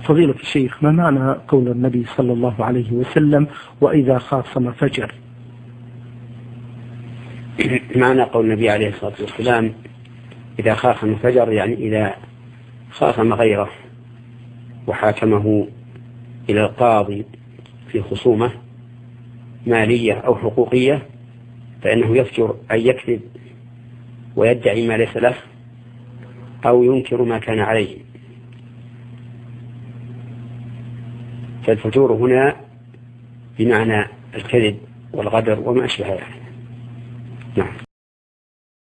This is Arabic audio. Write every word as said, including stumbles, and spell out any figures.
فضيلة الشيخ، ما معنى قول النبي صلى الله عليه وسلم وإذا خاصم فجر؟ معنى قول النبي عليه الصلاة والسلام إذا خاصم فجر، يعني إذا خاصم غيره وحاكمه إلى القاضي في خصومة مالية أو حقوقية، فإنه يفجر أن يكذب ويدعي ما ليس له أو ينكر ما كان عليه. فالفجور هنا بمعنى الكذب والغدر وما أشبه ذلك. نعم.